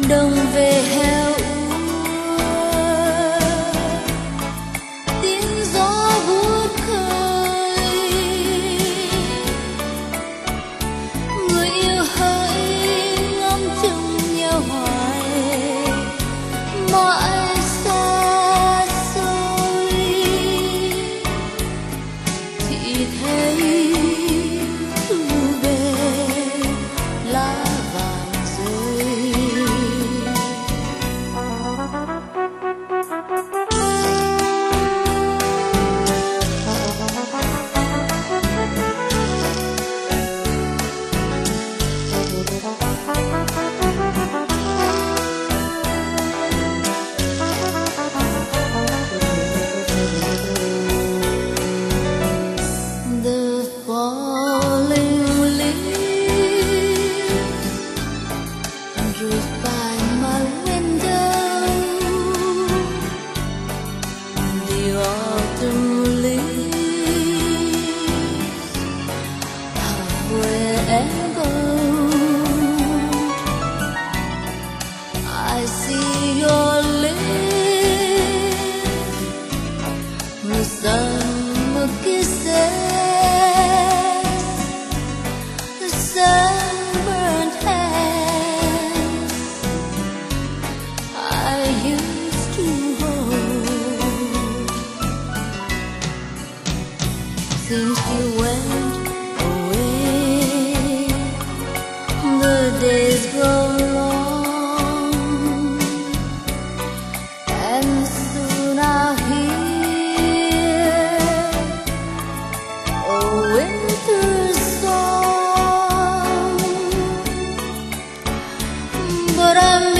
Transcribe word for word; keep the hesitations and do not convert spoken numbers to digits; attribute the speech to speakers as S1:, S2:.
S1: đồng về heo úa, tiếng gió buốt khơi, người yêu hỡi ngóng trông nhau hoài mãi xa xôi, thì thấy thu về lá vàng rơi. The falling leaves drift by my window. The autumn leaves halfway and gold. I see your lips, the summer kisses, the sunburned hands I used to hold. Since you went away, the days grow long, and soon I'll hear a winter song. But I'm